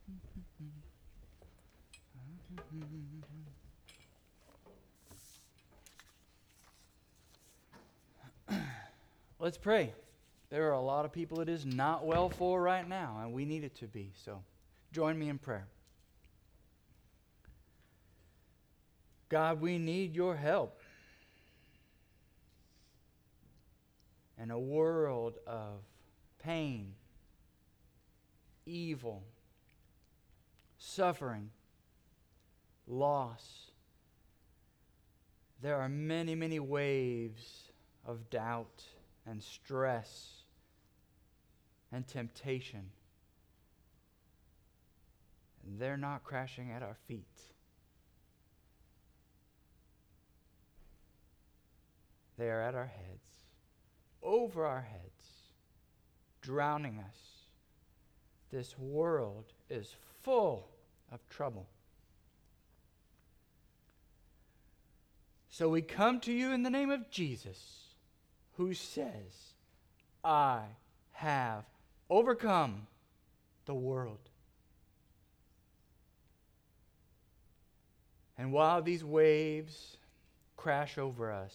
Let's pray. There are a lot of people it is not well for right now, and we need it to be. So join me in prayer. God, we need your help. In a world of pain, evil, suffering, loss, there are many, many waves of doubt and stress and temptation. And they're not crashing at our feet. They are at our heads, over our heads, drowning us. This world is full of trouble. So we come to you in the name of Jesus, who says, I have overcome the world. And while these waves crash over us,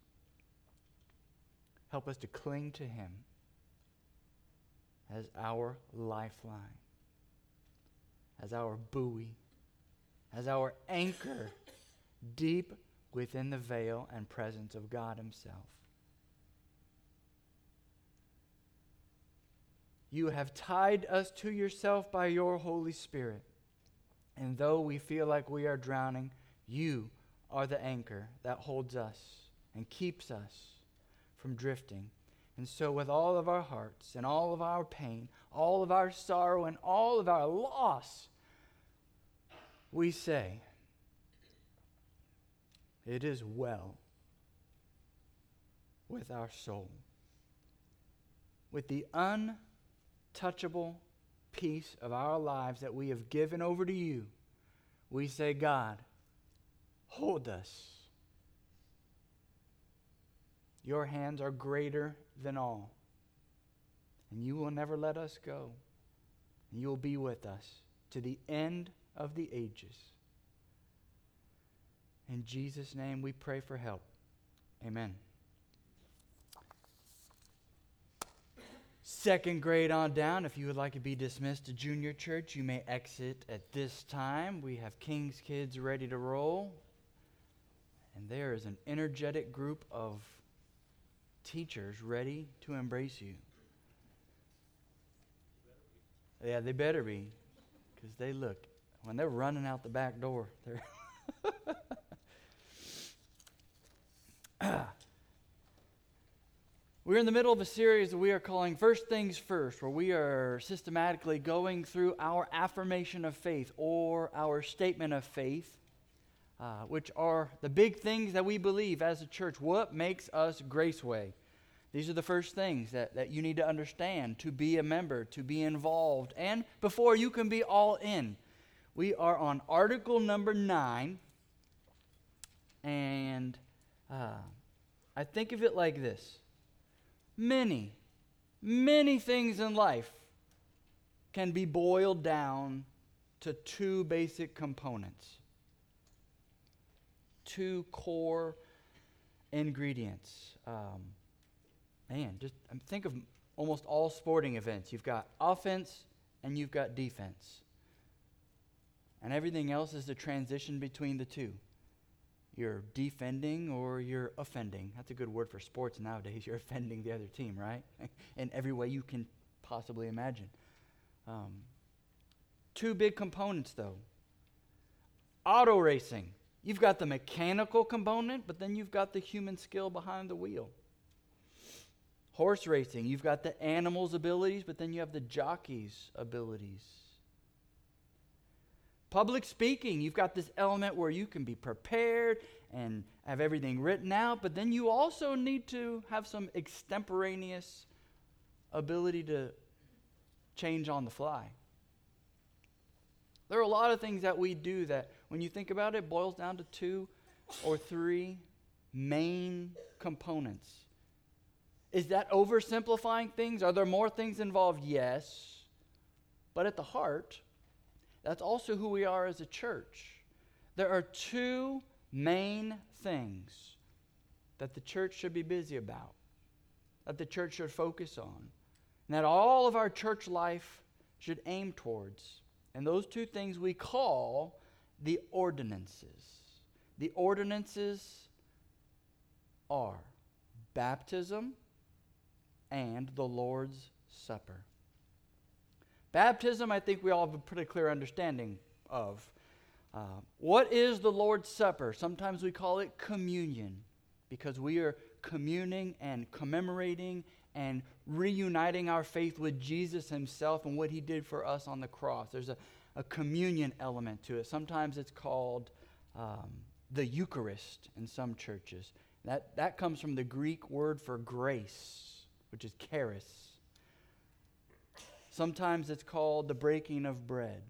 help us to cling to him as our lifeline, as our buoy, as our anchor deep within the veil and presence of God himself. You have tied us to yourself by your Holy Spirit. And though we feel like we are drowning, you are the anchor that holds us and keeps us from drifting. And so with all of our hearts and all of our pain, all of our sorrow and all of our loss, we say, it is well with our soul. With the untouchable piece of our lives that we have given over to you, we say, God, hold us. Your hands are greater than all, and you will never let us go. And you will be with us to the end of the ages. In Jesus' name we pray for help. Amen. Second grade on down, if you would like to be dismissed to junior church, you may exit at this time. We have King's Kids ready to roll. And there is an energetic group of teachers ready to embrace you. Yeah, they better be. Because they look, when they're running out the back door, they're... We're in the middle of a series that we are calling First Things First, where we are systematically going through our affirmation of faith or our statement of faith, which are the big things that we believe as a church. What makes us Graceway? These are the first things that you need to understand to be a member, to be involved, and before you can be all in. We are on article number 9, and I think of it like this. Many, many things in life can be boiled down to two basic components, two core ingredients. Just think of almost all sporting events. You've got offense and you've got defense. And everything else is the transition between the two. You're defending or you're offending. That's a good word for sports nowadays. You're offending the other team, right? In every way you can possibly imagine. Two big components, though. Auto racing. You've got the mechanical component, but then you've got the human skill behind the wheel. Horse racing. You've got the animal's abilities, but then you have the jockey's abilities. Public speaking, you've got this element where you can be prepared and have everything written out, but then you also need to have some extemporaneous ability to change on the fly. There are a lot of things that we do that, when you think about it, boils down to 2 or 3 main components. Is that oversimplifying things? Are there more things involved? Yes. But at the heart, That's also who we are as a church. There are two main things that the church should be busy about, that the church should focus on, and that all of our church life should aim towards. And those two things we call the ordinances. The ordinances are baptism and the Lord's Supper. Baptism, I think we all have a pretty clear understanding of. What is the Lord's Supper? Sometimes we call it communion because we are communing and commemorating and reuniting our faith with Jesus himself and what he did for us on the cross. There's a communion element to it. Sometimes it's called the Eucharist in some churches. That comes from the Greek word for grace, which is charis. Sometimes it's called the breaking of bread.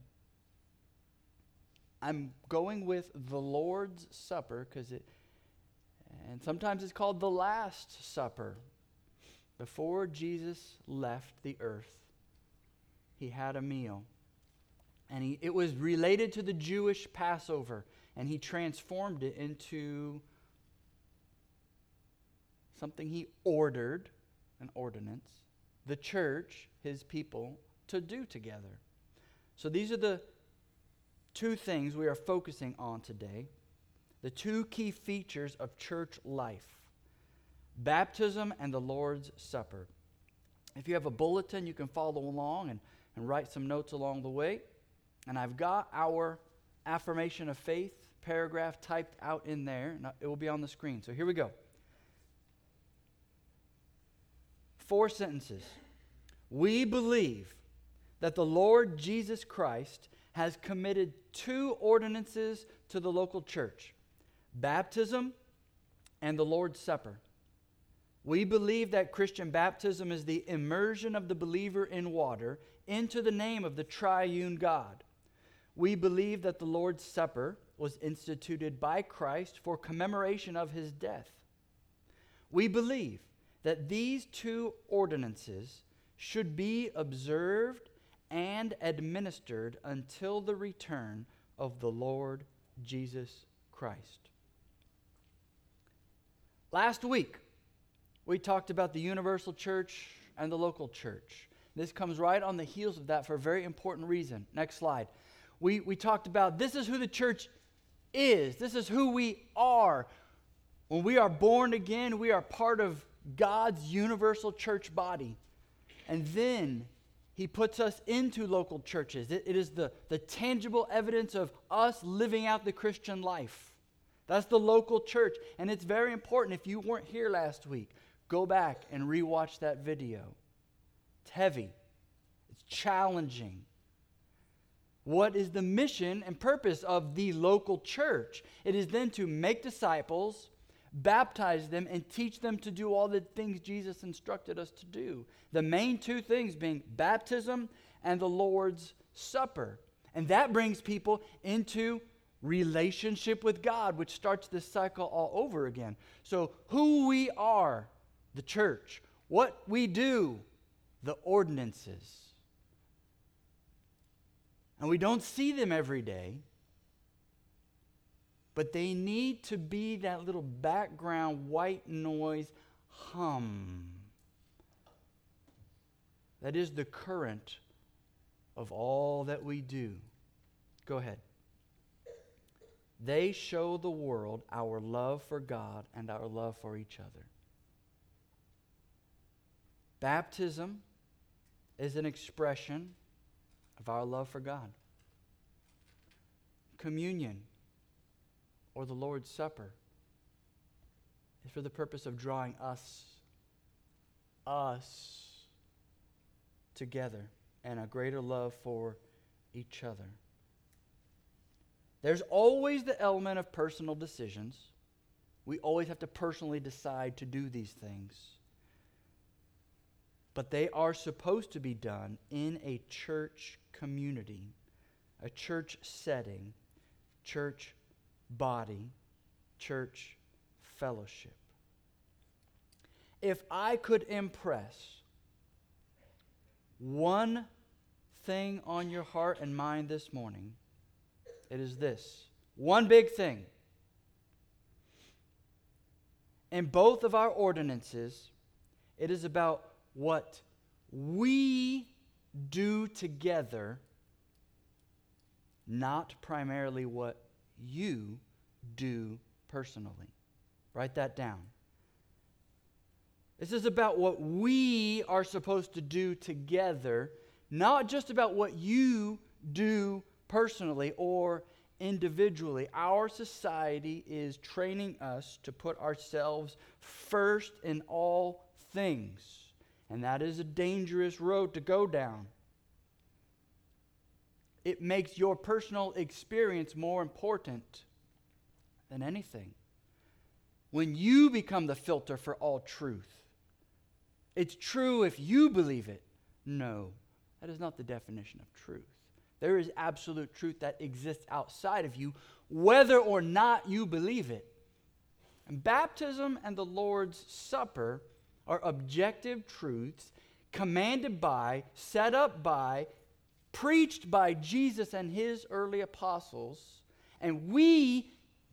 I'm going with the Lord's Supper and sometimes it's called the Last Supper. Before Jesus left the earth, he had a meal. And it was related to the Jewish Passover, and he transformed it into something he ordered, an ordinance, the church, his people, to do together. So these are the two things we are focusing on today, the two key features of church life: baptism and the Lord's Supper. If you have a bulletin, you can follow along and write some notes along the way. And I've got our affirmation of faith paragraph typed out in there. And it will be on the screen. So here we go. 4 sentences. We believe that the Lord Jesus Christ has committed 2 ordinances to the local church: baptism and the Lord's Supper. We believe that Christian baptism is the immersion of the believer in water into the name of the triune God. We believe that the Lord's Supper was instituted by Christ for commemoration of his death. We believe that these 2 ordinances should be observed and administered until the return of the Lord Jesus Christ. Last week, we talked about the universal church and the local church. This comes right on the heels of that for a very important reason. Next slide. We talked about this is who the church is. This is who we are. When we are born again, we are part of God's universal church body. And then he puts us into local churches. It is the tangible evidence of us living out the Christian life. That's the local church. And it's very important. If you weren't here last week, go back and rewatch that video. It's heavy. It's challenging. What is the mission and purpose of the local church? It is then to make disciples, baptize them, and teach them to do all the things Jesus instructed us to do. The main 2 things being baptism and the Lord's Supper. And that brings people into relationship with God, which starts this cycle all over again. So who we are, the church, what we do, the ordinances. And we don't see them every day, but they need to be that little background white noise hum that is the current of all that we do. Go ahead. They show the world our love for God and our love for each other. Baptism is an expression of our love for God. Communion, or the Lord's Supper, is for the purpose of drawing us together and a greater love for each other. There's always the element of personal decisions. We always have to personally decide to do these things. But they are supposed to be done in a church community, a church setting, church body, church fellowship. If I could impress one thing on your heart and mind this morning, it is this. One big thing. In both of our ordinances, it is about what we do together, not primarily what you do personally. Write that down. This is about what we are supposed to do together, not just about what you do personally or individually. Our society is training us to put ourselves first in all things, and that is a dangerous road to go down. It makes your personal experience more important than anything. When you become the filter for all truth, it's true if you believe it. No, that is not the definition of truth. There is absolute truth that exists outside of you, whether or not you believe it. And baptism and the Lord's Supper are objective truths commanded by, set up by, preached by Jesus and his early apostles, and we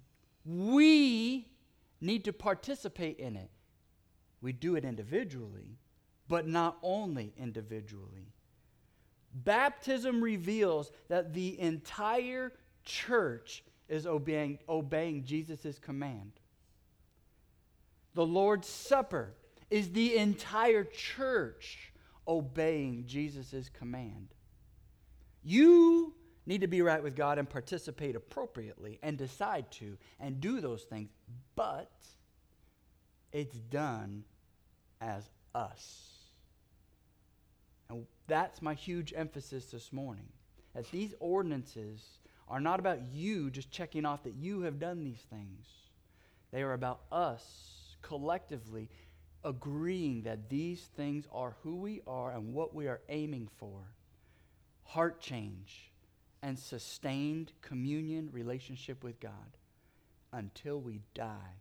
need to participate in it. We do it individually, but not only individually. Baptism reveals that the entire church is obeying Jesus' command. The Lord's Supper is the entire church obeying Jesus' command. You need to be right with God and participate appropriately and decide to and do those things, but it's done as us. And that's my huge emphasis this morning, that these ordinances are not about you just checking off that you have done these things. They are about us collectively agreeing that these things are who we are and what we are aiming for. Heart change and sustained communion relationship with God until we die.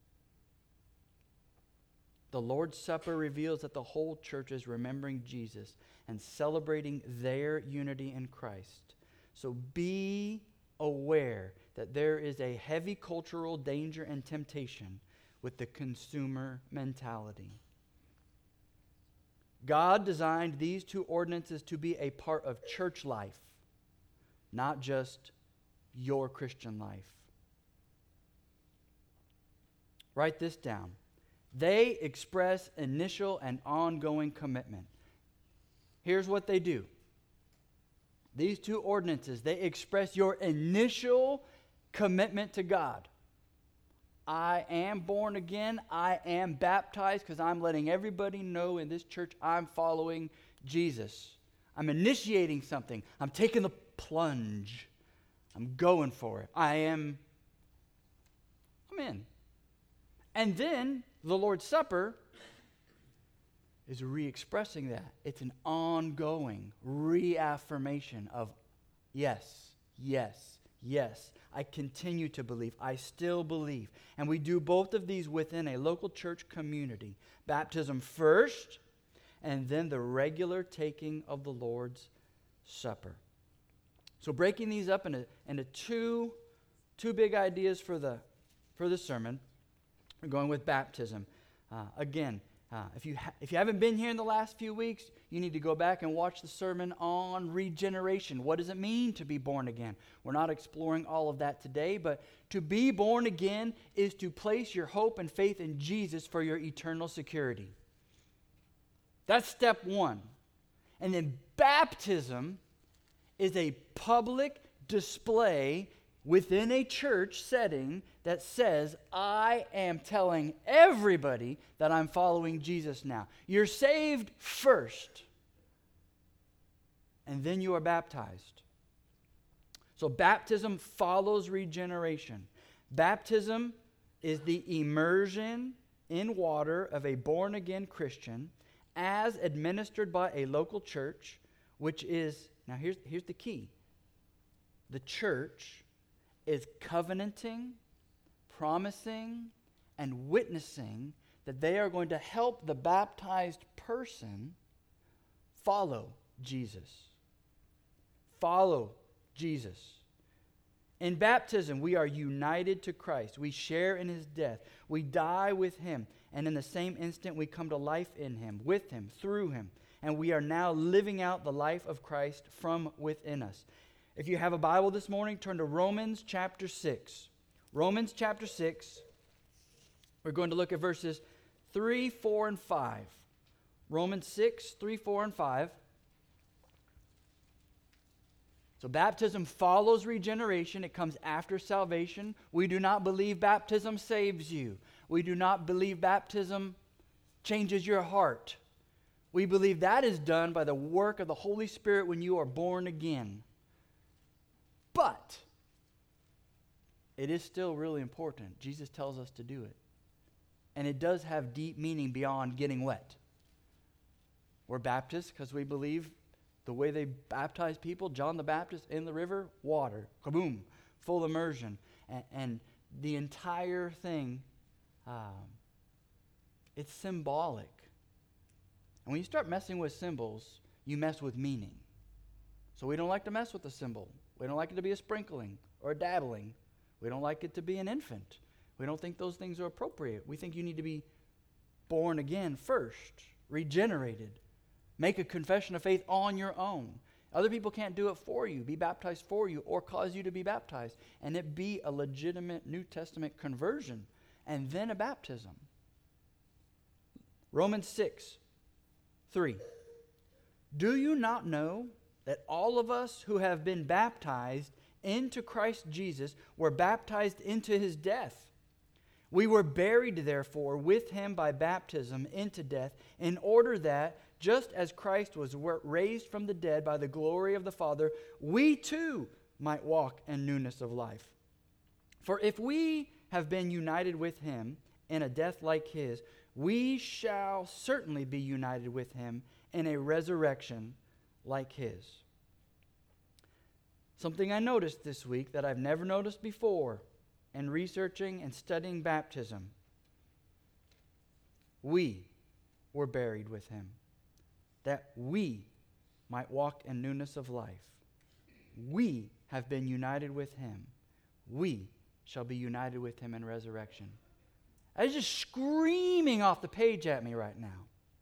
The Lord's Supper reveals that the whole church is remembering Jesus and celebrating their unity in Christ. So be aware that there is a heavy cultural danger and temptation with the consumer mentality. God designed these two ordinances to be a part of church life, not just your Christian life. Write this down. They express initial and ongoing commitment. Here's what they do. These two ordinances, they express your initial commitment to God. I am born again. I am baptized because I'm letting everybody know in this church I'm following Jesus. I'm initiating something. I'm taking the plunge. I'm going for it. I'm in. And then the Lord's Supper is re-expressing that. It's an ongoing reaffirmation of yes, yes, yes. I continue to believe. I still believe. And we do both of these within a local church community. Baptism first, and then the regular taking of the Lord's Supper. So breaking these up into two big ideas for the sermon. We're going with baptism. If you haven't been here in the last few weeks, you need to go back and watch the sermon on regeneration. What does it mean to be born again? We're not exploring all of that today, but to be born again is to place your hope and faith in Jesus for your eternal security. That's step one. And then baptism is a public display within a church setting that says, I am telling everybody that I'm following Jesus now. You're saved first, and then you are baptized. So baptism follows regeneration. Baptism is the immersion in water of a born-again Christian as administered by a local church, which is, now here's the key. The church is covenanting, promising, and witnessing that they are going to help the baptized person follow Jesus. follow Jesus. In baptism, we are united to Christ. We share in his death. We die with him. And in the same instant, we come to life in him, with him, through him. And we are now living out the life of Christ from within us. If you have a Bible this morning, turn to Romans chapter 6. Romans chapter 6. We're going to look at verses 3, 4, and 5. Romans 6, 3, 4, and 5. So baptism follows regeneration. It comes after salvation. We do not believe baptism saves you. We do not believe baptism changes your heart. We believe that is done by the work of the Holy Spirit when you are born again. But it is still really important. Jesus tells us to do it. And it does have deep meaning beyond getting wet. We're Baptists because we believe the way they baptized people, John the Baptist in the river, water, kaboom, full immersion. And the entire thing, it's symbolic. And when you start messing with symbols, you mess with meaning. So we don't like to mess with the symbol. We don't like it to be a sprinkling or a dabbling. We don't like it to be an infant. We don't think those things are appropriate. We think you need to be born again first, regenerated. Make a confession of faith on your own. Other people can't do it for you, be baptized for you, or cause you to be baptized. And it be a legitimate New Testament conversion, and then a baptism. Romans 6, 3. Do you not know that all of us who have been baptized into Christ Jesus were baptized into his death? We were buried, therefore, with him by baptism into death, in order that, just as Christ was raised from the dead by the glory of the Father, we too might walk in newness of life. For if we have been united with him in a death like his, we shall certainly be united with him in a resurrection like his. Something I noticed this week that I've never noticed before in researching and studying baptism. We were buried with him, that we might walk in newness of life. We have been united with him. We shall be united with him in resurrection. That is just screaming off the page at me right now.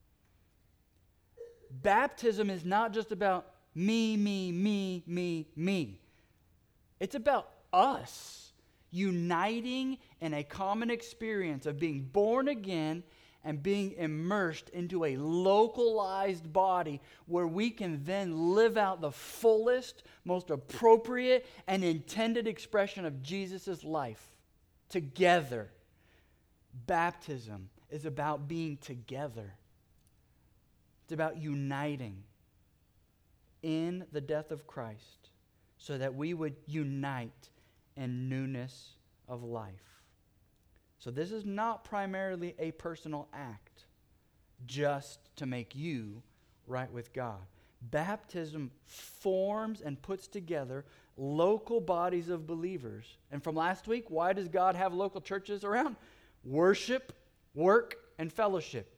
Baptism is not just about me, me, me, me, me. It's about us uniting in a common experience of being born again and being immersed into a localized body where we can then live out the fullest, most appropriate, and intended expression of Jesus' life together. Baptism is about being together. It's about uniting in the death of Christ so that we would unite in newness of life. So this is not primarily a personal act just to make you right with God. Baptism forms and puts together local bodies of believers. And from last week, why does God have local churches around? Worship, work, and fellowship.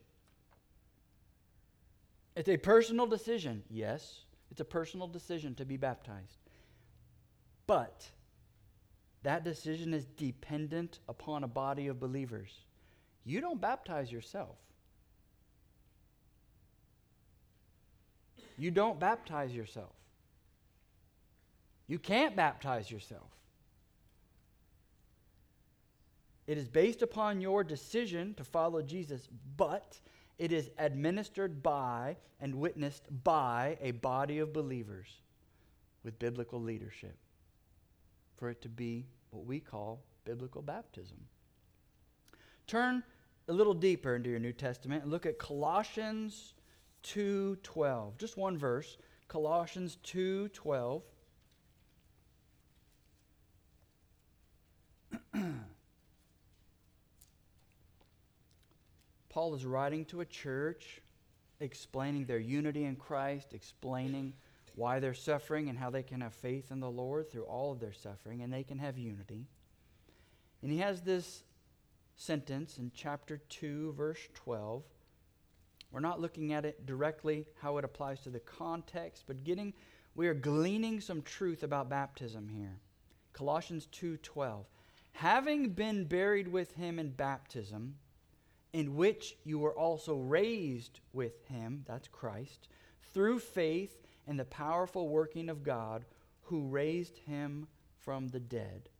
It's a personal decision. Yes, it's a personal decision to be baptized. But that decision is dependent upon a body of believers. You don't baptize yourself. You don't baptize yourself. You can't baptize yourself. It is based upon your decision to follow Jesus, but it is administered by and witnessed by a body of believers with biblical leadership for it to be what we call biblical baptism. Turn a little deeper into your New Testament and look at Colossians 2:12. Just one verse, Colossians 2:12. Paul is writing to a church, explaining their unity in Christ, explaining why they're suffering and how they can have faith in the Lord through all of their suffering, and they can have unity. And he has this sentence in chapter 2, verse 12. We're not looking at it directly, how it applies to the context, but getting we are gleaning some truth about baptism here. Colossians 2:12. Having been buried with him in baptism, in which you were also raised with him, that's Christ, through faith in the powerful working of God who raised him from the dead.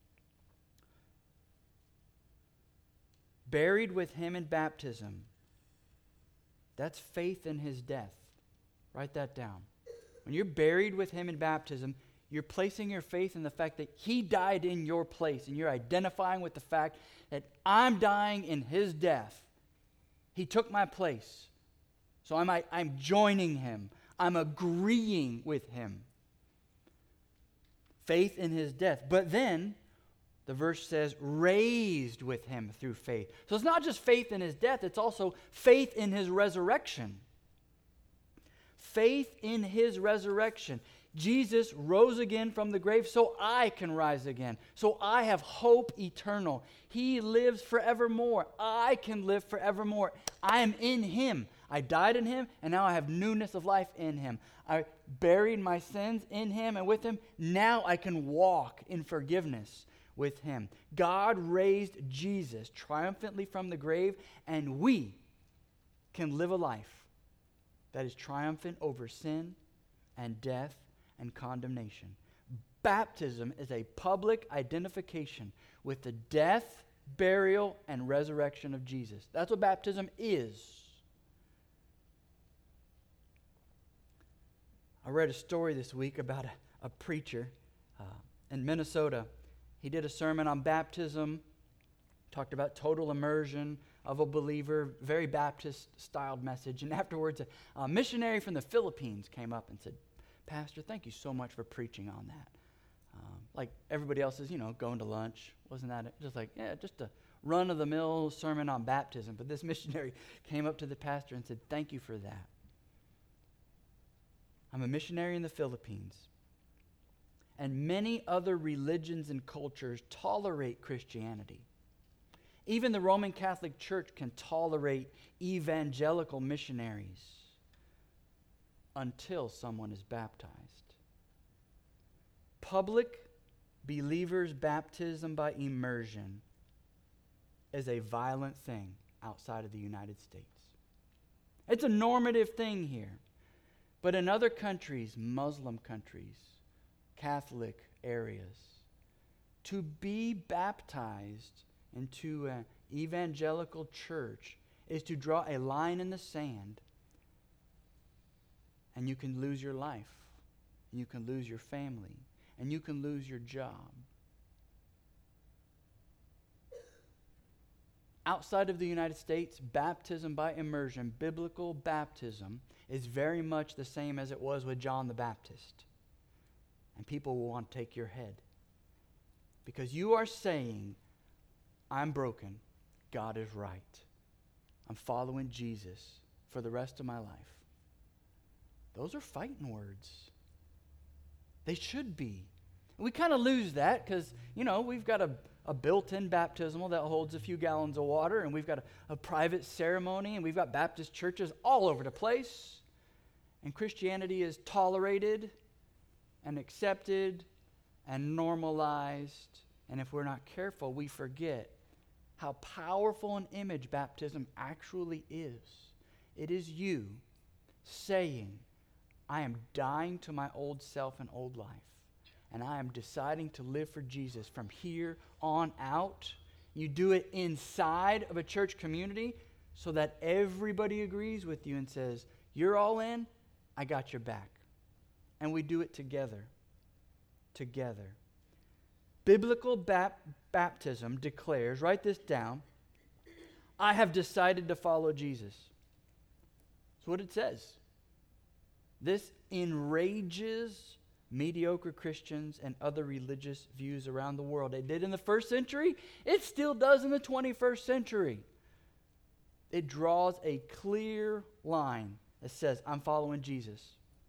Buried with him in baptism. That's faith in his death. Write that down. When you're buried with him in baptism, you're placing your faith in the fact that he died in your place, and you're identifying with the fact that I'm dying in his death. He took my place. So I'm joining him. I'm agreeing with him. Faith in his death. But then, the verse says, raised with him through faith. So it's not just faith in his death, it's also faith in his resurrection. Faith in his resurrection. Jesus rose again from the grave so I can rise again. So I have hope eternal. He lives forevermore. I can live forevermore. I am in him. I died in him, and now I have newness of life in him. I buried my sins in him and with him. Now I can walk in forgiveness with him. God raised Jesus triumphantly from the grave, and we can live a life that is triumphant over sin and death and condemnation. Baptism is a public identification with the death, burial, and resurrection of Jesus. That's what baptism is. I read a story this week about a preacher in Minnesota. He did a sermon on baptism, talked about total immersion of a believer, very Baptist-styled message. And afterwards, a missionary from the Philippines came up and said, "Pastor, thank you so much for preaching on that." Like everybody else is, going to lunch. Wasn't that just like, just a run-of-the-mill sermon on baptism. But this missionary came up to the pastor and said, "Thank you for that. I'm a missionary in the Philippines, and many other religions and cultures tolerate Christianity. Even the Roman Catholic Church can tolerate evangelical missionaries until someone is baptized. Public believers' baptism by immersion is a violent thing outside of the United States. It's a normative thing here. But in other countries, Muslim countries, Catholic areas, to be baptized into an evangelical church is to draw a line in the sand, and you can lose your life, and you can lose your family, and you can lose your job. Outside of the United States, baptism by immersion, biblical baptism, is very much the same as it was with John the Baptist. And people will want to take your head. Because you are saying, I'm broken, God is right. I'm following Jesus for the rest of my life. Those are fighting words. They should be. And we kind of lose that because, we've got a built-in baptismal that holds a few gallons of water, and we've got a private ceremony, and we've got Baptist churches all over the place. And Christianity is tolerated and accepted and normalized. And if we're not careful, we forget how powerful an image baptism actually is. It is you saying, I am dying to my old self and old life, and I am deciding to live for Jesus from here on out. You do it inside of a church community so that everybody agrees with you and says, you're all in, I got your back. And we do it together. Together. Biblical baptism declares, write this down, I have decided to follow Jesus. That's what it says. This enrages mediocre Christians and other religious views around the world. It did in the first century. It still does in the 21st century. It draws a clear line that says, I'm following Jesus.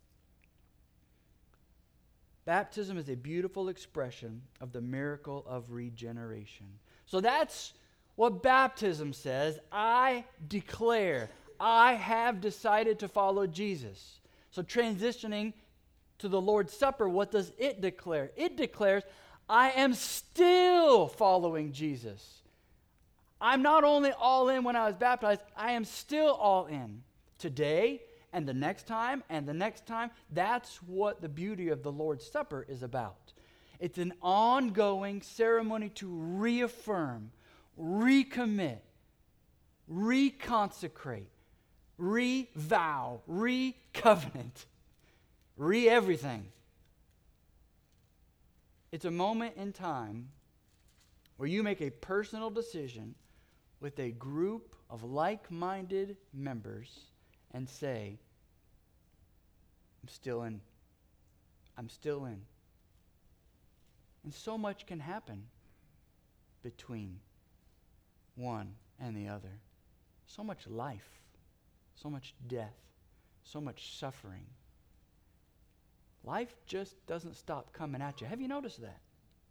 Baptism is a beautiful expression of the miracle of regeneration. So that's what baptism says. I declare, I have decided to follow Jesus. So transitioning to the Lord's Supper, what does it declare? It declares, I am still following Jesus. I'm not only all in when I was baptized, I am still all in. Today and the next time and the next time, that's what the beauty of the Lord's Supper is about. It's an ongoing ceremony to reaffirm, recommit, reconsecrate, re-vow, re-covenant, re-everything. It's a moment in time where you make a personal decision with a group of like-minded members and say, I'm still in. I'm still in. And so much can happen between one and the other. So much life, so much death, so much suffering. Life just doesn't stop coming at you. Have you noticed that?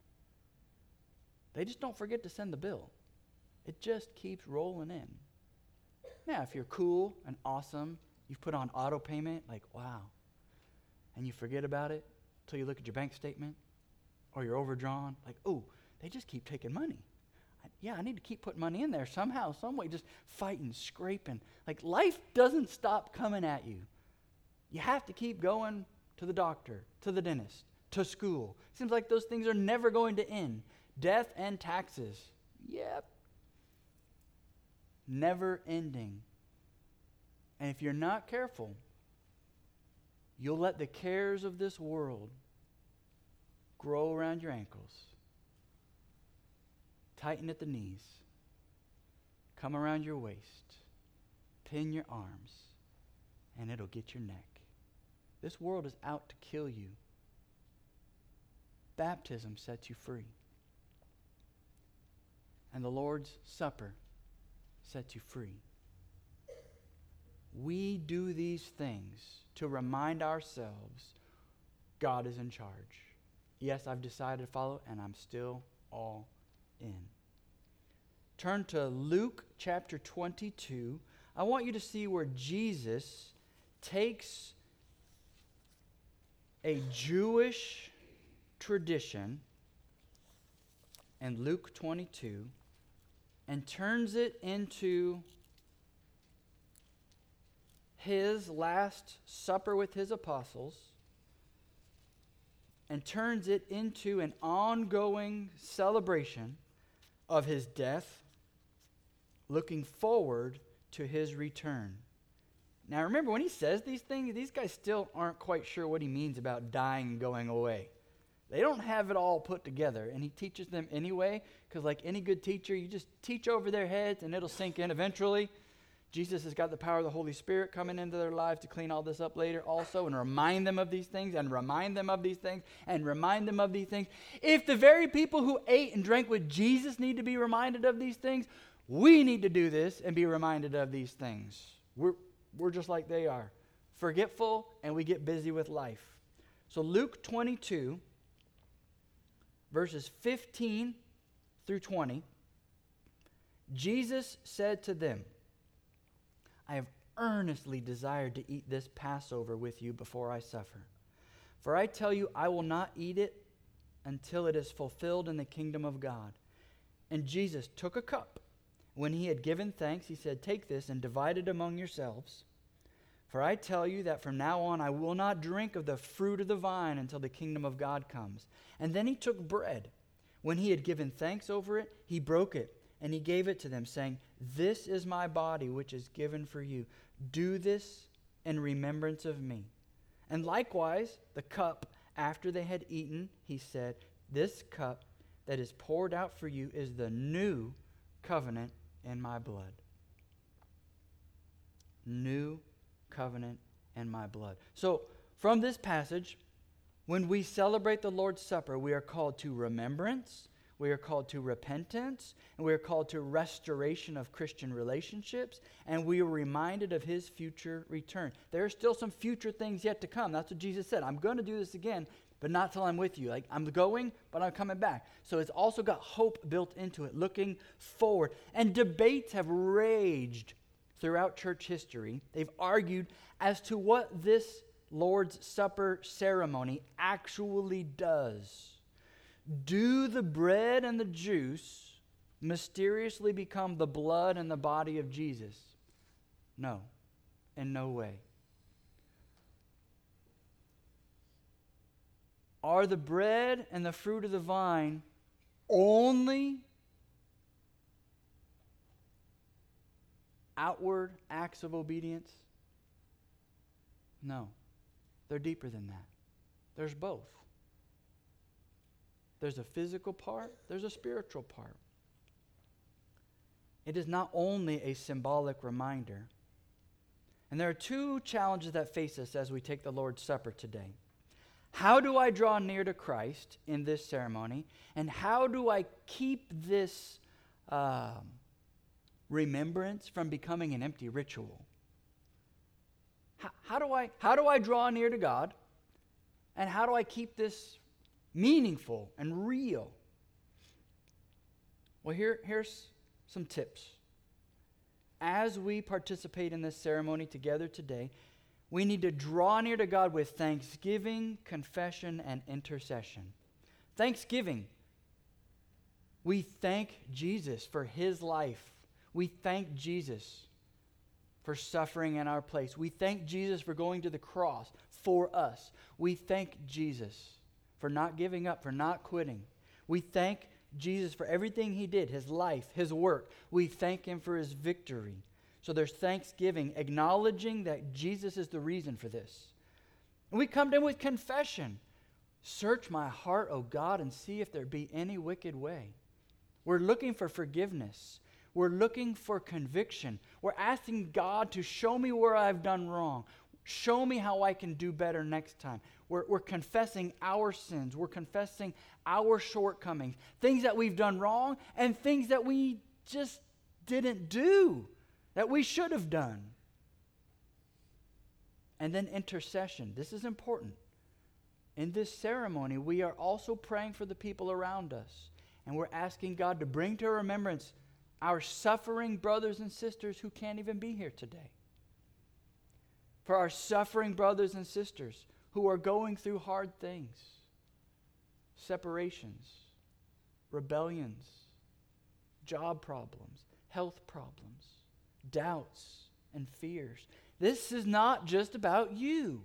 They just don't forget to send the bill. It just keeps rolling in. Now, if you're cool and awesome, you've put on auto payment, like, wow, and you forget about it until you look at your bank statement, or you're overdrawn, like, oh, they just keep taking money. I need to keep putting money in there somehow, some way, just fighting, scraping. Like, life doesn't stop coming at you. You have to keep going to the doctor, to the dentist, to school. Seems like those things are never going to end. Death and taxes. Yep. Never ending. And if you're not careful, you'll let the cares of this world grow around your ankles, tighten at the knees, come around your waist, pin your arms, and it'll get your neck. This world is out to kill you. Baptism sets you free. And the Lord's Supper sets you free. We do these things to remind ourselves God is in charge. Yes, I've decided to follow, and I'm still all in. Turn to Luke chapter 22. I want you to see where Jesus takes a Jewish tradition in Luke 22 and turns it into his last supper with his apostles, and turns it into an ongoing celebration of his death, looking forward to his return. Now remember, when he says these things, these guys still aren't quite sure what he means about dying and going away. They don't have it all put together, and he teaches them anyway, because like any good teacher, you just teach over their heads and it'll sink in eventually. Jesus has got the power of the Holy Spirit coming into their lives to clean all this up later also, and remind them of these things, and remind them of these things, and remind them of these things. If the very people who ate and drank with Jesus need to be reminded of these things, we need to do this and be reminded of these things. We're just like they are, forgetful, and we get busy with life. So Luke 22, verses 15 through 20, Jesus said to them, I have earnestly desired to eat this Passover with you before I suffer. For I tell you, I will not eat it until it is fulfilled in the kingdom of God. And Jesus took a cup. When he had given thanks, he said, take this and divide it among yourselves. For I tell you that from now on I will not drink of the fruit of the vine until the kingdom of God comes. And then he took bread. When he had given thanks over it, he broke it, and he gave it to them, saying, this is my body, which is given for you. Do this in remembrance of me. And likewise, the cup, after they had eaten, he said, this cup that is poured out for you is the new covenant in my blood. New covenant in my blood. So, from this passage, when we celebrate the Lord's Supper, we are called to remembrance, we are called to repentance, and we are called to restoration of Christian relationships, and we are reminded of his future return. There are still some future things yet to come. That's what Jesus said. I'm going to do this again, but not till I'm with you. Like, I'm going, but I'm coming back. So it's also got hope built into it, looking forward. And debates have raged throughout church history. They've argued as to what this Lord's Supper ceremony actually does. Do the bread and the juice mysteriously become the blood and the body of Jesus? No, in no way. Are the bread and the fruit of the vine only outward acts of obedience? No. They're deeper than that. There's both. There's a physical part, there's a spiritual part. It is not only a symbolic reminder. And there are two challenges that face us as we take the Lord's Supper today. How do I draw near to Christ in this ceremony? And how do I keep this remembrance from becoming an empty ritual? How do I draw near to God? And how do I keep this meaningful and real? Well, here's some tips. As we participate in this ceremony together today, we need to draw near to God with thanksgiving, confession, and intercession. Thanksgiving. We thank Jesus for his life. We thank Jesus for suffering in our place. We thank Jesus for going to the cross for us. We thank Jesus for not giving up, for not quitting. We thank Jesus for everything he did, his life, his work. We thank him for his victory. So there's thanksgiving, acknowledging that Jesus is the reason for this. And we come to him with confession. Search my heart, O God, and see if there be any wicked way. We're looking for forgiveness. We're looking for conviction. We're asking God to show me where I've done wrong. Show me how I can do better next time. We're confessing our sins. We're confessing our shortcomings, things that we've done wrong and things that we just didn't do, that we should have done. And then intercession. This is important. In this ceremony, we are also praying for the people around us. And we're asking God to bring to remembrance our suffering brothers and sisters who can't even be here today. For our suffering brothers and sisters who are going through hard things, separations, rebellions, job problems, health problems, doubts, and fears. This is not just about you.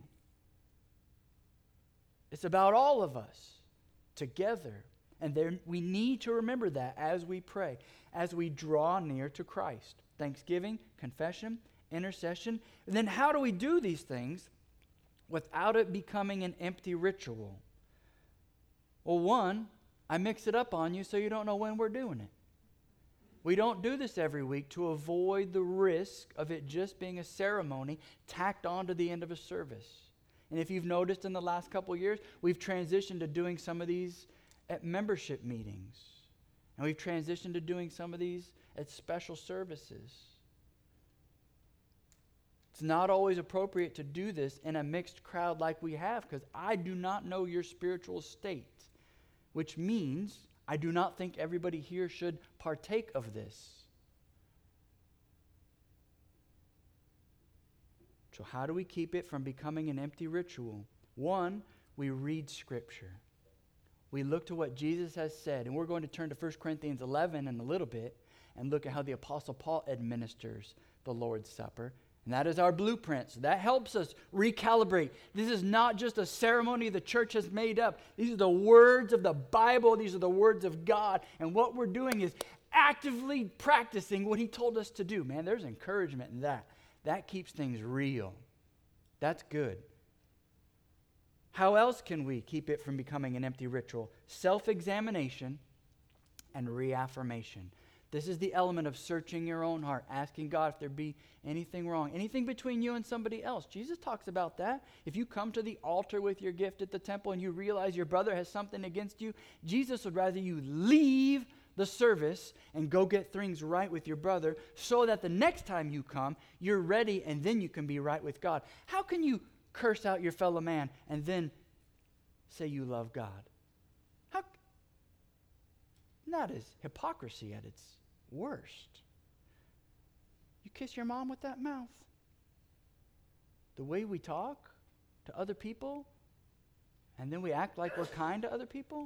It's about all of us together. And there, we need to remember that as we pray, as we draw near to Christ. Thanksgiving, confession, intercession. And then how do we do these things without it becoming an empty ritual? Well, one, I mix it up on you so you don't know when we're doing it. We don't do this every week to avoid the risk of it just being a ceremony tacked on to the end of a service. And if you've noticed in the last couple of years, we've transitioned to doing some of these at membership meetings. And we've transitioned to doing some of these at special services. It's not always appropriate to do this in a mixed crowd like we have, because I do not know your spiritual state, which means I do not think everybody here should partake of this. So how do we keep it from becoming an empty ritual? One, we read Scripture. We look to what Jesus has said, and we're going to turn to 1 Corinthians 11 in a little bit and look at how the Apostle Paul administers the Lord's Supper. And that is our blueprint. So that helps us recalibrate. This is not just a ceremony the church has made up. These are the words of the Bible. These are the words of God. And what we're doing is actively practicing what he told us to do. Man, there's encouragement in that. That keeps things real. That's good. How else can we keep it from becoming an empty ritual? Self-examination and reaffirmation. This is the element of searching your own heart, asking God if there be anything wrong, anything between you and somebody else. Jesus talks about that. If you come to the altar with your gift at the temple and you realize your brother has something against you, Jesus would rather you leave the service and go get things right with your brother so that the next time you come, you're ready and then you can be right with God. How can you curse out your fellow man and then say you love God? That is hypocrisy at its worst. You kiss your mom with that mouth. The way we talk, to other people, and then we act like we're kind to other people?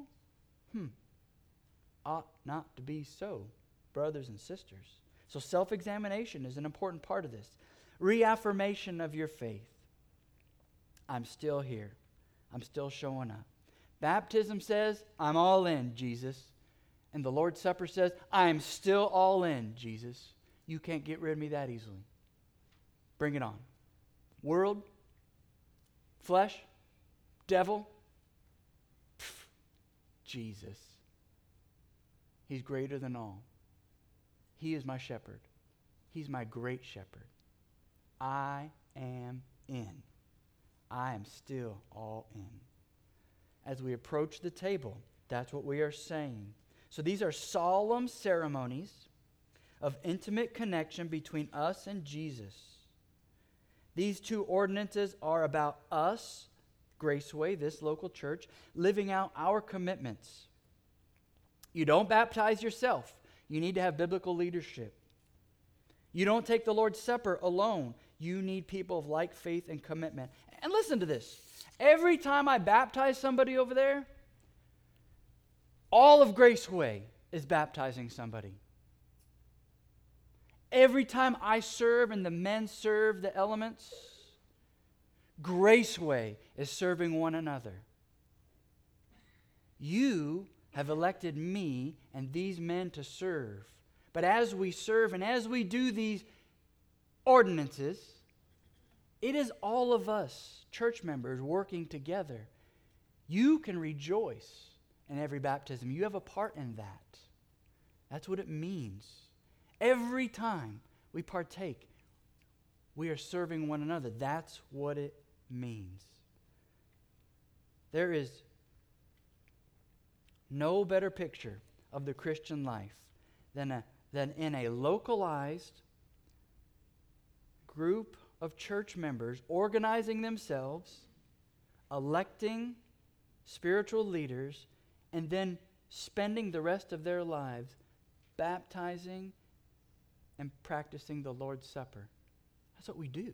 Ought not to be so, brothers and sisters. So self-examination is an important part of this. Reaffirmation of your faith. I'm still here. I'm still showing up. Baptism says, I'm all in, Jesus. And the Lord's Supper says, I'm still all in, Jesus. You can't get rid of me that easily. Bring it on. World, flesh, devil, Jesus. He's greater than all. He is my shepherd. He's my great shepherd. I am in. I am still all in. As we approach the table, that's what we are saying. So these are solemn ceremonies of intimate connection between us and Jesus. These two ordinances are about us, Graceway, this local church, living out our commitments. You don't baptize yourself. You need to have biblical leadership. You don't take the Lord's Supper alone. You need people of like faith and commitment. And listen to this. Every time I baptize somebody over there, all of Graceway is baptizing somebody. Every time I serve and the men serve the elements, Graceway is serving one another. You have elected me and these men to serve. But as we serve and as we do these ordinances, it is all of us, church members, working together. You can rejoice in every baptism. You have a part in that. That's what it means. Every time we partake, we are serving one another. That's what it means. There is no better picture of the Christian life than in a localized group of church members organizing themselves, electing spiritual leaders, and then spending the rest of their lives baptizing and practicing the Lord's Supper. That's what we do.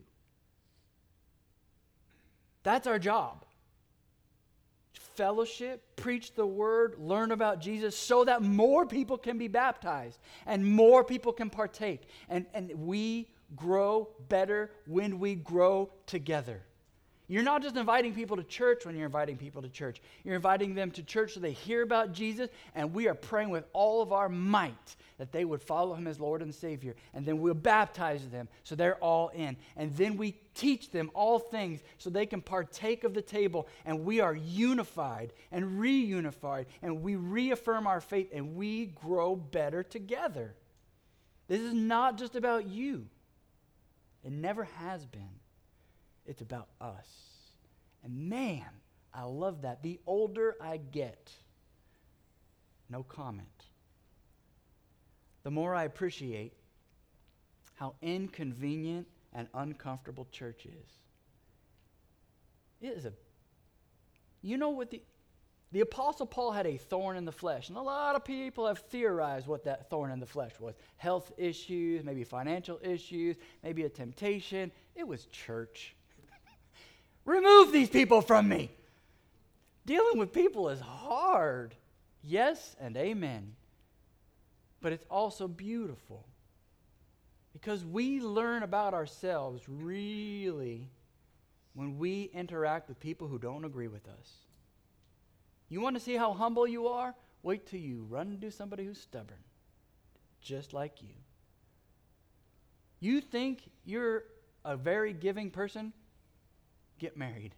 That's our job. Fellowship, preach the word, learn about Jesus so that more people can be baptized and more people can partake. And we grow better when we grow together. You're not just inviting people to church when you're inviting people to church. You're inviting them to church so they hear about Jesus, and we are praying with all of our might that they would follow him as Lord and Savior. And then we'll baptize them so they're all in. And then we teach them all things so they can partake of the table, and we are unified and reunified, and we reaffirm our faith, and we grow better together. This is not just about you. It never has been. It's about us. And man, I love that. The older I get, no comment, the more I appreciate how inconvenient and uncomfortable church is. It is you know what the Apostle Paul had a thorn in the flesh, and a lot of people have theorized what that thorn in the flesh was. Health issues, maybe financial issues, maybe a temptation. It was church. Remove these people from me. Dealing with people is hard. Yes and amen. But it's also beautiful because we learn about ourselves really when we interact with people who don't agree with us. You want to see how humble you are? Wait till you run into somebody who's stubborn, just like you. You think you're a very giving person? Get married.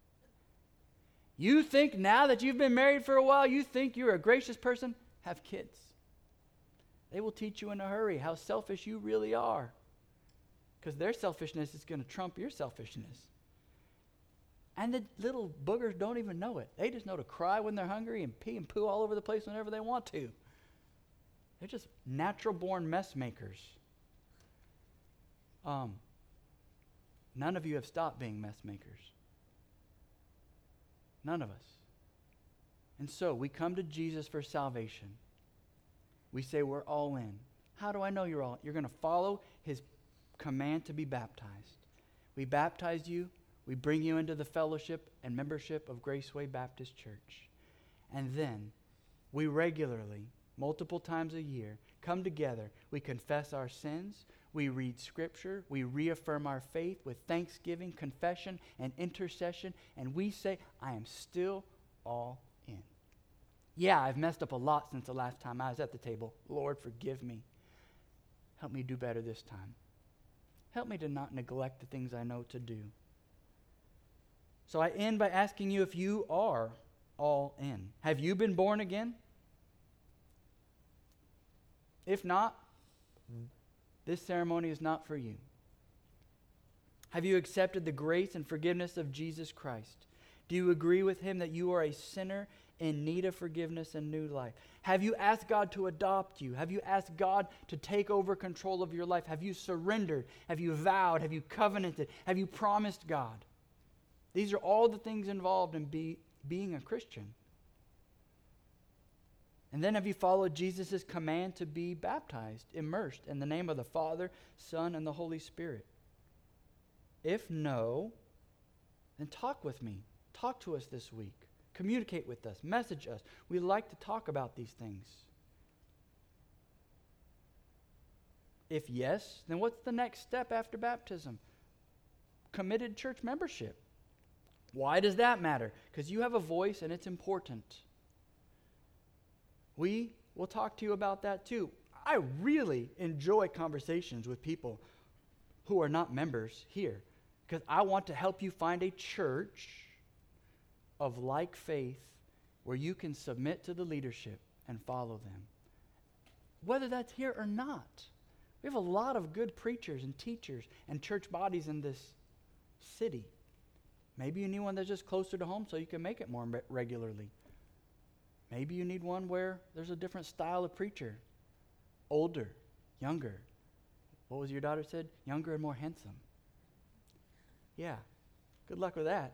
You think now that you've been married for a while, you think you're a gracious person? Have kids. They will teach you in a hurry how selfish you really are, because their selfishness is going to trump your selfishness. And the little boogers don't even know it. They just know to cry when they're hungry and pee and poo all over the place whenever they want to. They're just natural-born mess makers. None of you have stopped being mess makers. None of us. And so we come to Jesus for salvation. We say we're all in. How do I know you're all in? You're going to follow his command to be baptized. We baptized you We bring you into the fellowship and membership of Graceway Baptist Church. And then we regularly, multiple times a year, come together. We confess our sins. We read Scripture. We reaffirm our faith with thanksgiving, confession, and intercession. And we say, I am still all in. Yeah, I've messed up a lot since the last time I was at the table. Lord, forgive me. Help me do better this time. Help me to not neglect the things I know to do. So I end by asking you if you are all in. Have you been born again? If not, this ceremony is not for you. Have you accepted the grace and forgiveness of Jesus Christ? Do you agree with him that you are a sinner in need of forgiveness and new life? Have you asked God to adopt you? Have you asked God to take over control of your life? Have you surrendered? Have you vowed? Have you covenanted? Have you promised God? These are all the things involved in being a Christian. And then have you followed Jesus' command to be baptized, immersed in the name of the Father, Son, and the Holy Spirit? If no, then talk with me. Talk to us this week. Communicate with us. Message us. We like to talk about these things. If yes, then what's the next step after baptism? Committed church membership. Why does that matter? Because you have a voice and it's important. We will talk to you about that too. I really enjoy conversations with people who are not members here because I want to help you find a church of like faith where you can submit to the leadership and follow them. Whether that's here or not. We have a lot of good preachers and teachers and church bodies in this city. Maybe you need one that's just closer to home so you can make it more regularly. Maybe you need one where there's a different style of preacher. Older, younger. What was your daughter said? Younger and more handsome. Yeah, good luck with that.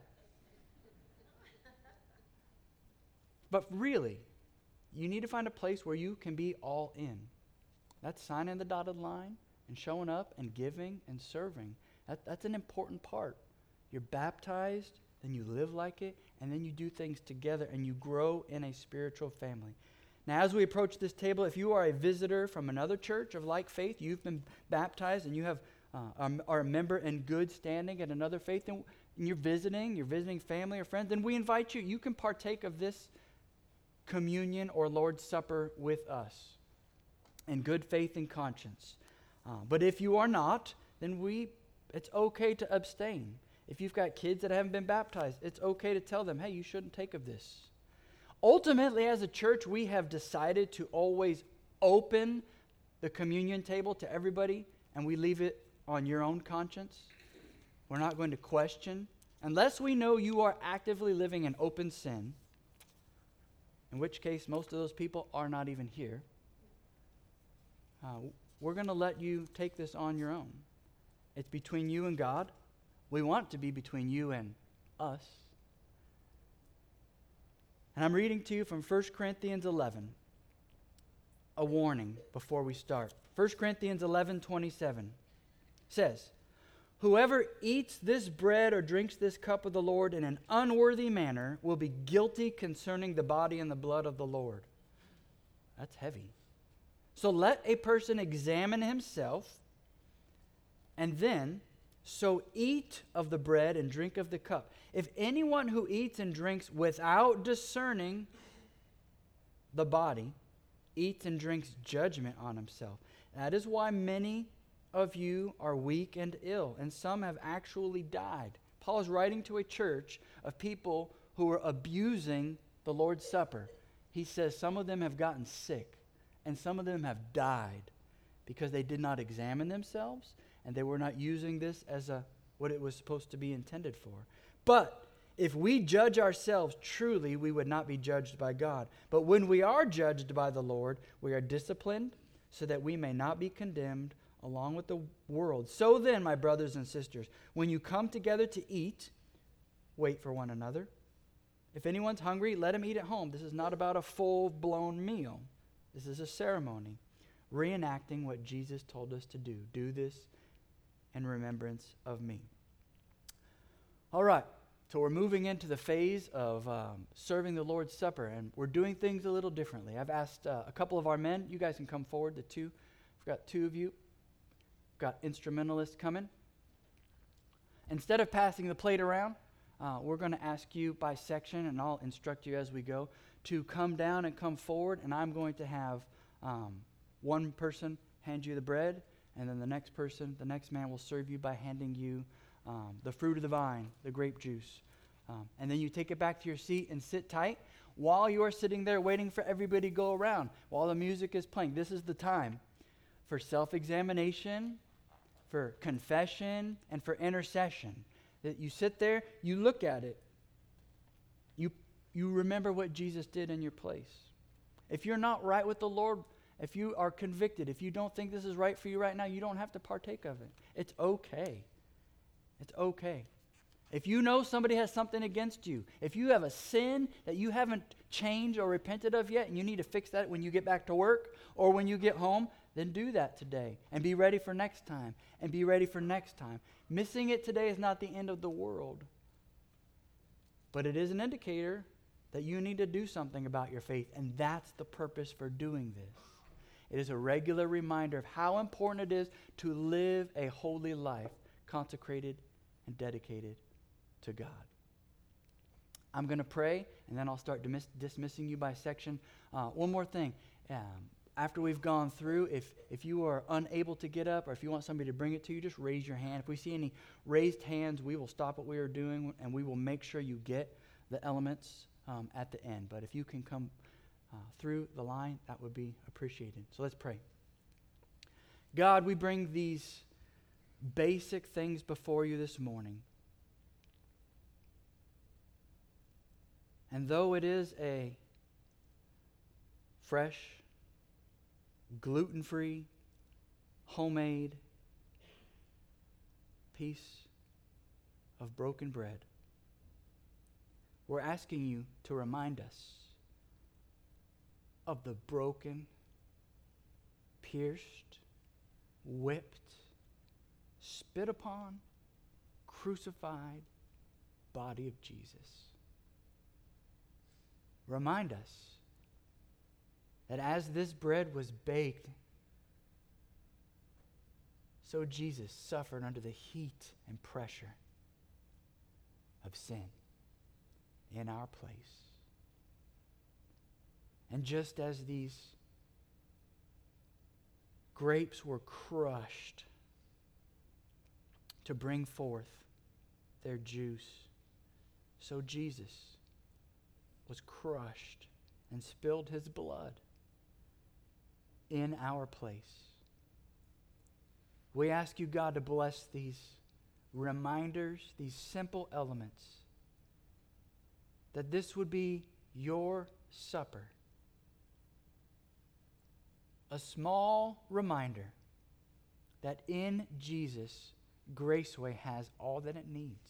But really, you need to find a place where you can be all in. That's signing the dotted line and showing up and giving and serving. That's an important part. You're baptized, then you live like it, and then you do things together and you grow in a spiritual family. Now, as we approach this table, if you are a visitor from another church of like faith, you've been baptized and you are a member in good standing at another faith, and you're visiting family or friends, then we invite you. You can partake of this communion or Lord's Supper with us in good faith and conscience. But if you are not, then it's okay to abstain. If you've got kids that haven't been baptized, it's okay to tell them, hey, you shouldn't take of this. Ultimately, as a church, we have decided to always open the communion table to everybody, and we leave it on your own conscience. We're not going to question. Unless we know you are actively living in open sin, in which case most of those people are not even here, we're going to let you take this on your own. It's between you and God. We want it to be between you and us. And I'm reading to you from 1 Corinthians 11, a warning before we start. 1 Corinthians 11:27 says, "Whoever eats this bread or drinks this cup of the Lord in an unworthy manner will be guilty concerning the body and the blood of the Lord." That's heavy. So let a person examine himself, and then so eat of the bread and drink of the cup. If anyone who eats and drinks without discerning the body eats and drinks judgment on himself. That is why many of you are weak and ill, and some have actually died. Paul is writing to a church of people who are abusing the Lord's Supper. He says some of them have gotten sick, and some of them have died because they did not examine themselves, and they were not using this as what it was supposed to be intended for. But if we judge ourselves, truly we would not be judged by God. But when we are judged by the Lord, we are disciplined so that we may not be condemned along with the world. So then, my brothers and sisters, when you come together to eat, wait for one another. If anyone's hungry, let him eat at home. This is not about a full-blown meal. This is a ceremony, reenacting what Jesus told us to do. Do this in remembrance of me. All right, so we're moving into the phase of serving the Lord's Supper, and we're doing things a little differently. I've asked a couple of our men, you guys can come forward, I've got two of you. We've got instrumentalists coming. Instead of passing the plate around, we're going to ask you by section, and I'll instruct you as we go, to come down and come forward, and I'm going to have one person hand you the bread, and then the next man will serve you by handing you the fruit of the vine, the grape juice. And then you take it back to your seat and sit tight while you are sitting there waiting for everybody to go around, while the music is playing. This is the time for self-examination, for confession, and for intercession. That you sit there, you look at it, you remember what Jesus did in your place. If you're not right with the Lord, if you are convicted, if you don't think this is right for you right now, you don't have to partake of it. It's okay. It's okay. If you know somebody has something against you, if you have a sin that you haven't changed or repented of yet, and you need to fix that when you get back to work or when you get home, then do that today and be ready for next time and be ready for next time. Missing it today is not the end of the world, but it is an indicator that you need to do something about your faith, and that's the purpose for doing this. It is a regular reminder of how important it is to live a holy life, consecrated and dedicated to God. I'm going to pray, and then I'll start dismissing you by section. One more thing. After we've gone through, if you are unable to get up or if you want somebody to bring it to you, just raise your hand. If we see any raised hands, we will stop what we are doing, and we will make sure you get the elements at the end. But if you can come through the line, that would be appreciated. So let's pray. God, we bring these basic things before you this morning. And though it is a fresh, gluten-free, homemade piece of broken bread, we're asking you to remind us of the broken, pierced, whipped, spit upon, crucified body of Jesus. Remind us that as this bread was baked, so Jesus suffered under the heat and pressure of sin in our place. And just as these grapes were crushed to bring forth their juice, so Jesus was crushed and spilled his blood in our place. We ask you, God, to bless these reminders, these simple elements, that this would be your supper. A small reminder that in Jesus, Graceway has all that it needs.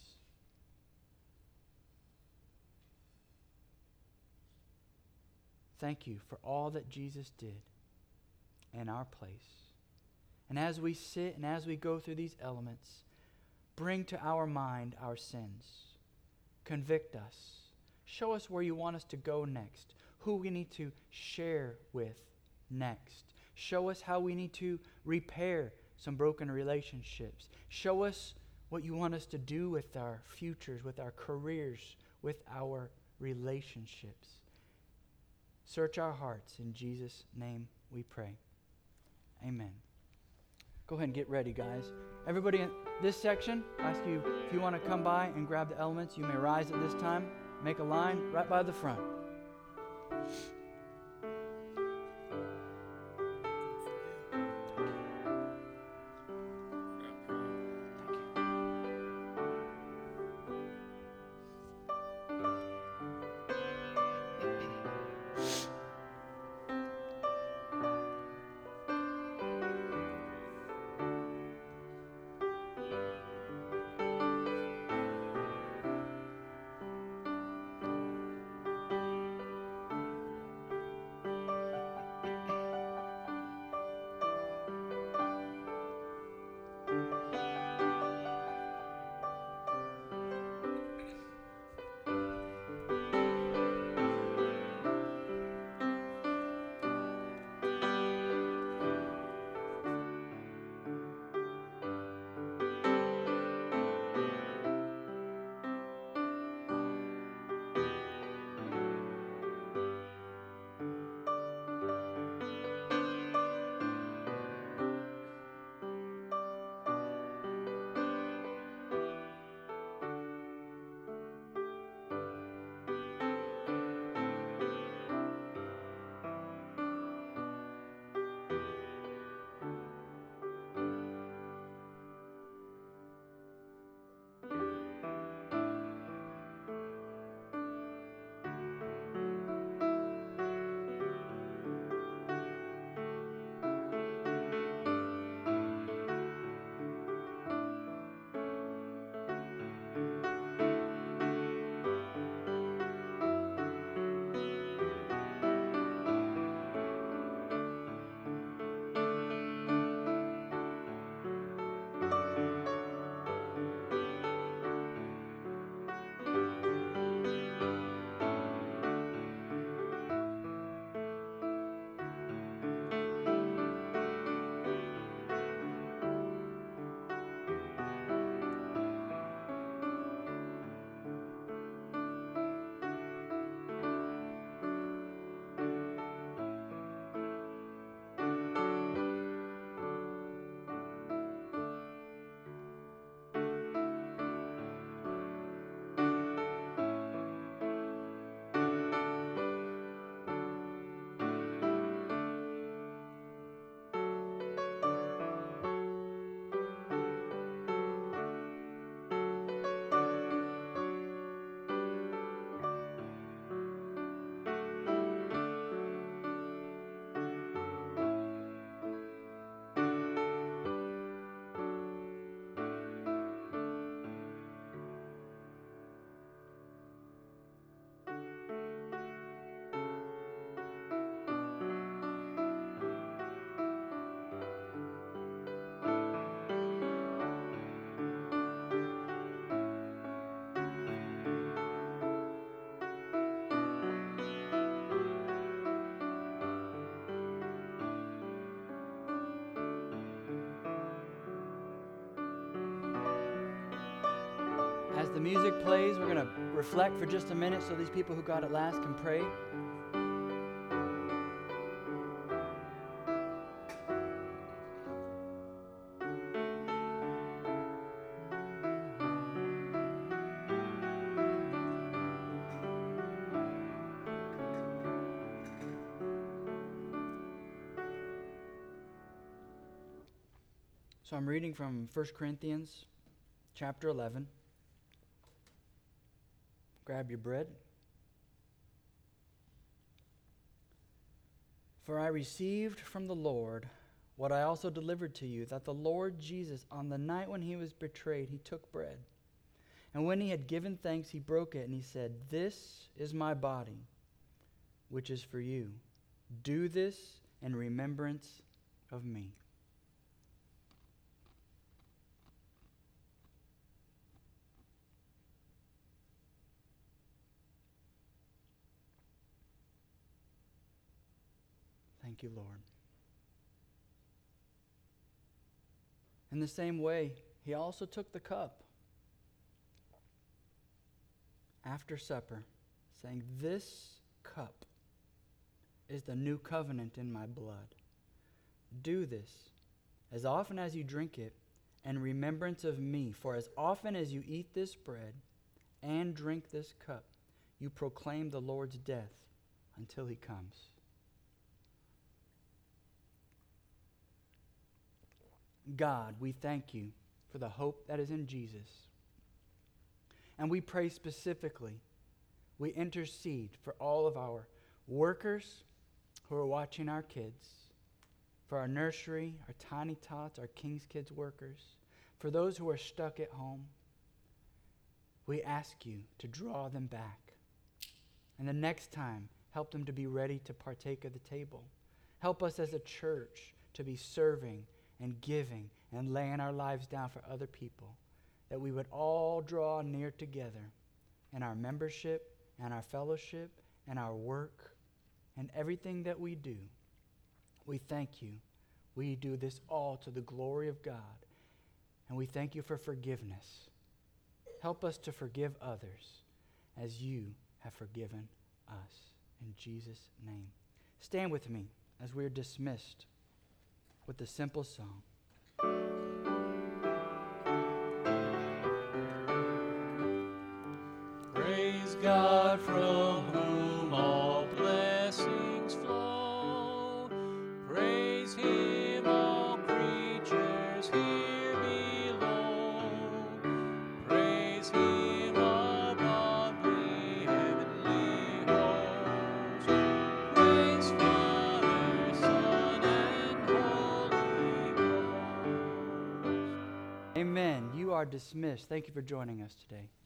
Thank you for all that Jesus did in our place. And as we sit and as we go through these elements, bring to our mind our sins. Convict us. Show us where you want us to go next, who we need to share with next. Show us how we need to repair some broken relationships. Show us what you want us to do with our futures, with our careers, with our relationships. Search our hearts. In Jesus' name we pray. Amen. Go ahead and get ready, guys. Everybody in this section, I ask you if you want to come by and grab the elements, you may rise at this time. Make a line right by the front. music plays, we're going to reflect for just a minute so these people who got it last can pray. So I'm reading from 1 Corinthians chapter 11. Grab your bread. For I received from the Lord what I also delivered to you, that the Lord Jesus, on the night when he was betrayed, he took bread. And when he had given thanks, he broke it, and he said, "This is my body, which is for you. Do this in remembrance of me." Thank you, Lord. In the same way, he also took the cup after supper, saying, "This cup is the new covenant in my blood. Do this as often as you drink it in remembrance of me. For as often as you eat this bread and drink this cup, you proclaim the Lord's death until he comes." God, we thank you for the hope that is in Jesus. And we pray specifically, we intercede for all of our workers who are watching our kids, for our nursery, our Tiny Tots, our King's Kids workers, for those who are stuck at home. We ask you to draw them back. And the next time, help them to be ready to partake of the table. Help us as a church to be serving and giving and laying our lives down for other people, that we would all draw near together in our membership and our fellowship and our work and everything that we do. We thank you. We do this all to the glory of God, and we thank you for forgiveness. Help us to forgive others as you have forgiven us. In Jesus' name. Stand with me as we are dismissed with the simple song. Praise God from whom all blessings flow. Praise him, all creatures here below. Praise him above the heavenly host. Praise Father, Son, and Holy Ghost. Amen. You are dismissed. Thank you for joining us today.